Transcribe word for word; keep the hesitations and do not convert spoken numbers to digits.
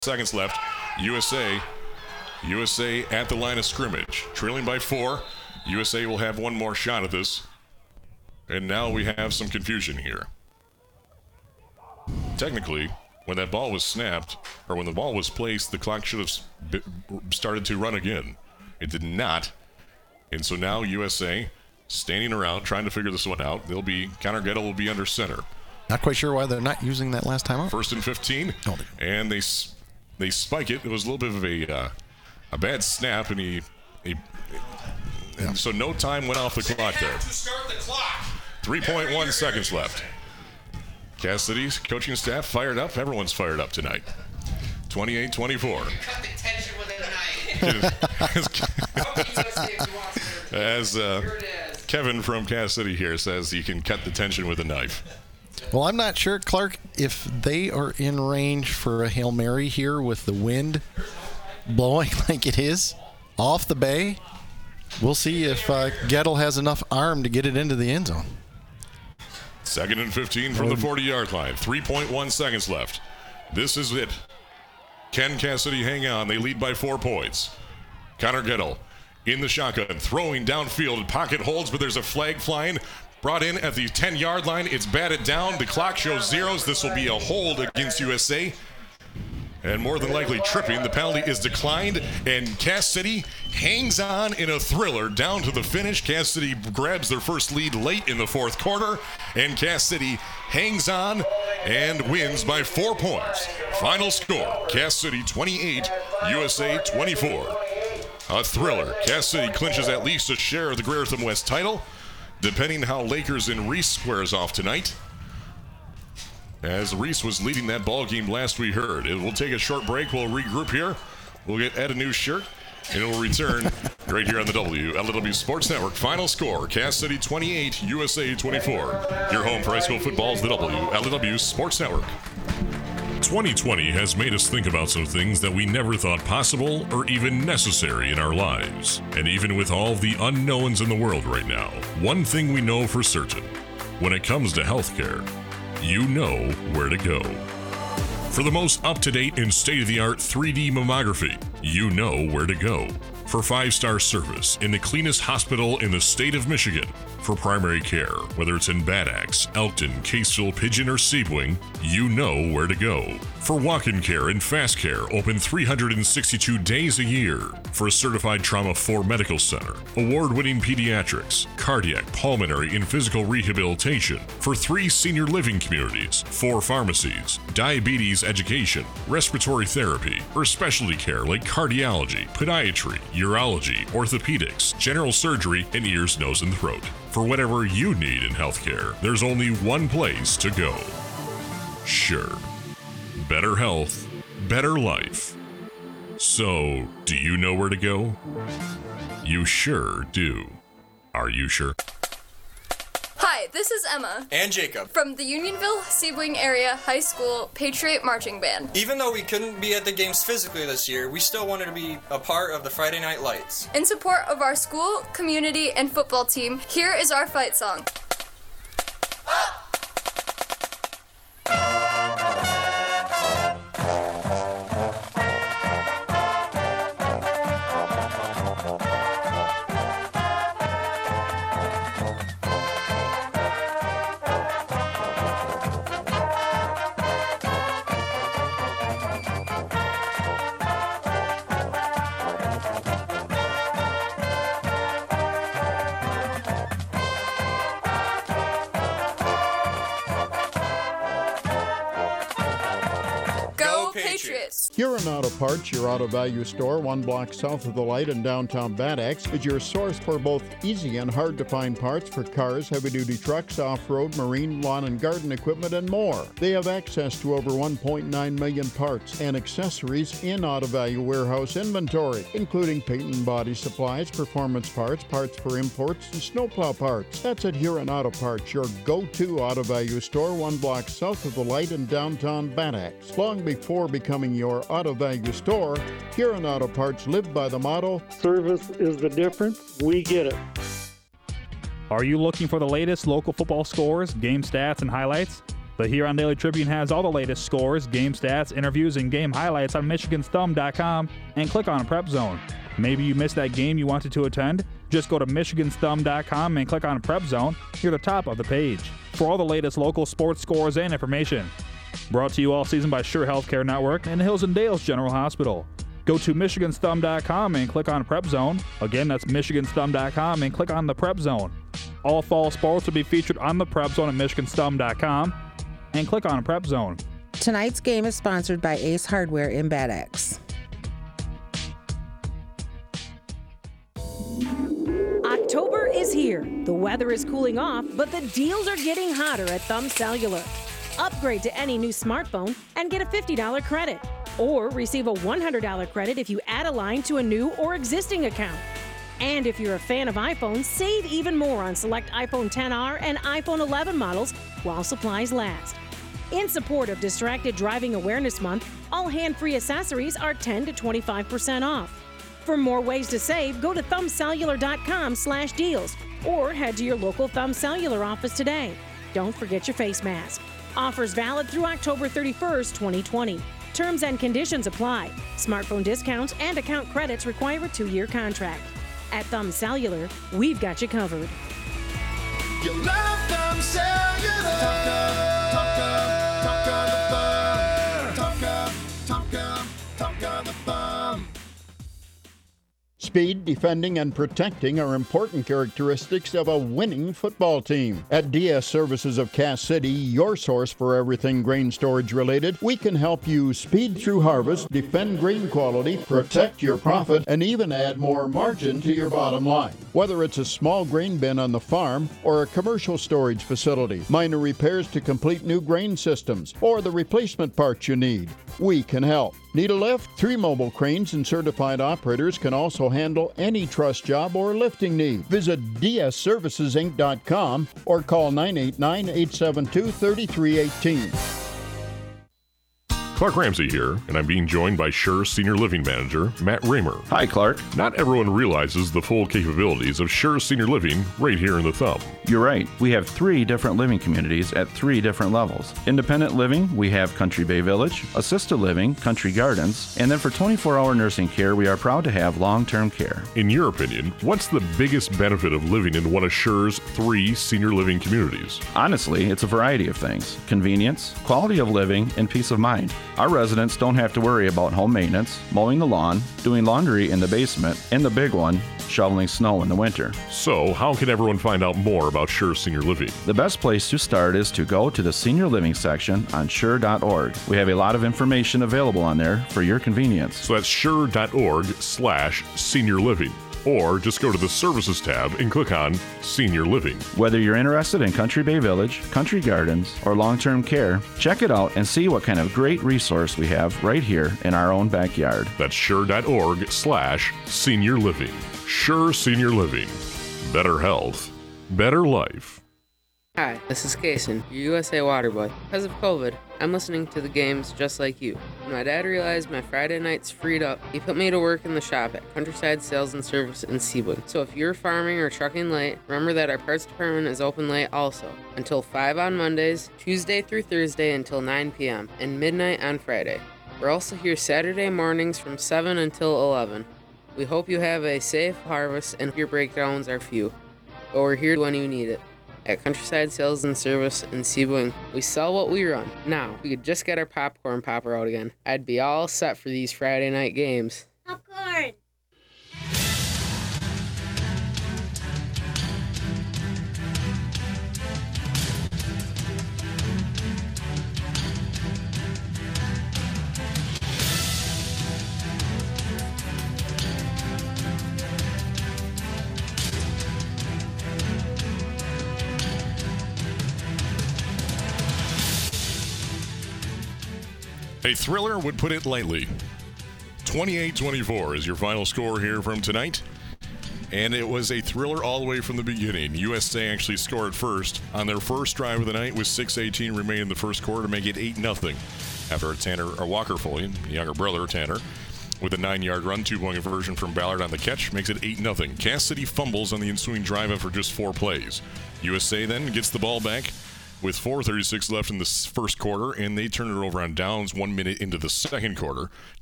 seconds left. U S A. U S A at the line of scrimmage. Trailing by four. U S A will have one more shot at this. And now we have some confusion here. Technically, when that ball was snapped, or when the ball was placed, the clock should have started to run again. It did not. And so now U S A standing around trying to figure this one out. They'll be, Connor Gettle will be under center. Not quite sure why they're not using that last time out. First and fifteen. Oh. And they they spike it. It was a little bit of a uh, a bad snap, and he, he yeah. and so no time went off the clock there. To start the clock. three point one seconds left. Cass City's coaching staff fired up. Everyone's fired up tonight. twenty-eight twenty-four. Cut the tension with a knife. As uh, Kevin from Cass City here says, you can cut the tension with a knife. Well, I'm not sure, Clark, if they are in range for a Hail Mary here with the wind blowing like it is off the bay. We'll see if uh, Gettle has enough arm to get it into the end zone. Second and fifteen from the forty-yard line. three point one seconds left. This is it. Can Cass City hang on? They lead by four points. Connor Gettle in the shotgun, throwing downfield. Pocket holds, but there's a flag flying. Brought in at the ten-yard line. It's batted down. The clock shows zeros. This will be a hold against U S A. And more than likely tripping. The penalty is declined. And Cass City hangs on in a thriller down to the finish. Cass City grabs their first lead late in the fourth quarter. And Cass City hangs on and wins by four points. Final score, Cass City twenty-eight, U S A twenty-four. A thriller. Cass City clinches at least a share of the Greer Wortham West title, depending how Lakers and Reese squares off tonight. As Reese was leading that ball game last we heard. It will take a short break. We'll regroup here. We'll get Ed a new shirt, and it will return right here on the W L W Sports Network. Final score, Cass City twenty-eight, U S A twenty-four. Your home for high school football is the W L W Sports Network. twenty twenty has made us think about some things that we never thought possible or even necessary in our lives. And even with all the unknowns in the world right now, one thing we know for certain: when it comes to healthcare, you know where to go. For the most up-to-date and state-of-the-art three D mammography, you know where to go. For five-star service in the cleanest hospital in the state of Michigan. For primary care, whether it's in Bad Axe, Elkton, Caseville, Pigeon, or Sebring, you know where to go. For walk-in care and fast care, open three hundred sixty-two days a year. For a certified Trauma four Medical Center, award-winning pediatrics, cardiac, pulmonary, and physical rehabilitation. For three senior living communities, four pharmacies, diabetes education, respiratory therapy, or specialty care like cardiology, podiatry, urology, orthopedics, general surgery, and ears, nose, and throat. For whatever you need in healthcare, there's only one place to go. Sure. Better health, better life. So, do you know where to go? You sure do. Are you sure? Hi, this is Emma. And Jacob. From the Unionville Sebring Area High School Patriot Marching Band. Even though we couldn't be at the games physically this year, we still wanted to be a part of the Friday Night Lights. In support of our school, community, and football team, here is our fight song. Huron Auto Parts, your auto value store, one block south of the light in downtown Bad Axe, is your source for both easy and hard-to-find parts for cars, heavy-duty trucks, off-road, marine, lawn and garden equipment, and more. They have access to over one point nine million parts and accessories in auto value warehouse inventory, including paint and body supplies, performance parts, parts for imports, and snowplow parts. That's at Huron Auto Parts, your go-to auto value store, one block south of the light in downtown Bad Axe. Long before becoming your auto value store, Huron Auto Parts lived by the motto, service is the difference, we get it. Are you looking for the latest local football scores, game stats, and highlights? The Huron Daily Tribune has all the latest scores, game stats, interviews, and game highlights on Michigan's Thumb dot com and click on Prep Zone. Maybe you missed that game you wanted to attend? Just go to Michigan's Thumb dot com and click on Prep Zone near the top of the page for all the latest local sports scores and information. Brought to you all season by Sure Healthcare Network and Hills and Dales General Hospital. Go to Michigan's Thumb dot com and click on Prep Zone. Again, that's Michigan's Thumb dot com and click on the Prep Zone. All fall sports will be featured on the Prep Zone at Michigan's Thumb dot com and click on Prep Zone. Tonight's game is sponsored by Ace Hardware in Bad Axe. October is here. The weather is cooling off, but the deals are getting hotter at Thumb Cellular. Upgrade to any new smartphone and get a fifty dollars credit. Or receive a one hundred dollars credit if you add a line to a new or existing account. And if you're a fan of iPhones, save even more on select iPhone X R and iPhone eleven models while supplies last. In support of Distracted Driving Awareness Month, all hand-free accessories are ten to twenty-five percent off. For more ways to save, go to thumb cellular dot com slash deals or head to your local Thumb Cellular office today. Don't forget your face mask. Offers valid through October thirty-first, twenty twenty. Terms and conditions apply. Smartphone discounts and account credits require a two-year contract. At Thumb Cellular, we've got you covered. You love Thumb Cellular. Tonka, Tonka, Tonka the Thumb. Tonka, Tonka, Tonka the Thumb. Speed, defending, and protecting are important characteristics of a winning football team. At D S Services of Cass City, your source for everything grain storage related, we can help you speed through harvest, defend grain quality, protect your profit, and even add more margin to your bottom line. Whether it's a small grain bin on the farm or a commercial storage facility, minor repairs to complete new grain systems, or the replacement parts you need, we can help. Need a lift? Three mobile cranes and certified operators can also handle any truss job or lifting need. Visit D S services inc dot com or call nine eight nine, eight seven two, three three one eight. Clark Ramsey here, and I'm being joined by Sure Senior Living Manager, Matt Raymer. Hi, Clark. Not everyone realizes the full capabilities of Sure Senior Living right here in the Thumb. You're right. We have three different living communities at three different levels. Independent living, we have Country Bay Village. Assisted living, Country Gardens. And then for twenty-four hour nursing care, we are proud to have long-term care. In your opinion, what's the biggest benefit of living in one of Sure's three senior living communities? Honestly, it's a variety of things. Convenience, quality of living, and peace of mind. Our residents don't have to worry about home maintenance, mowing the lawn, doing laundry in the basement, and the big one, shoveling snow in the winter. So, how can everyone find out more about Sure Senior Living? The best place to start is to go to the Senior Living section on sure dot org. We have a lot of information available on there for your convenience. So that's sure dot org slash senior living. Or just go to the Services tab and click on Senior Living. Whether you're interested in Country Bay Village, Country Gardens, or long-term care, check it out and see what kind of great resource we have right here in our own backyard. That's sure dot org slash senior living. Sure Senior Living. Better health. Better life. Hi, this is Kason, your U S A water boy. Because of COVID, I'm listening to the games just like you. When my dad realized my Friday nights freed up, he put me to work in the shop at Countryside Sales and Service in Sebring. So if you're farming or trucking late, remember that our parts department is open late also, until five on Mondays, Tuesday through Thursday until nine p.m., and midnight on Friday. We're also here Saturday mornings from seven until eleven. We hope you have a safe harvest and your breakdowns are few, but we're here when you need it. At Countryside Sales and Service in Sebring, we sell what we run. Now, if we could just get our popcorn popper out again, I'd be all set for these Friday night games. Popcorn! A thriller would put it lightly. twenty-eight twenty-four is your final score here from tonight. And it was a thriller all the way from the beginning. U S A actually scored first on their first drive of the night with six eighteen remaining in the first quarter to make it eight nothing. After a Tanner, a Walker Foley, younger brother Tanner, with a nine-yard run, two-point conversion from Ballard on the catch, makes it eight nothing. Cass City fumbles on the ensuing drive after just four plays. U S A then gets the ball back with four thirty-six left in the s- first quarter, and they turn it over on downs one minute into the second quarter.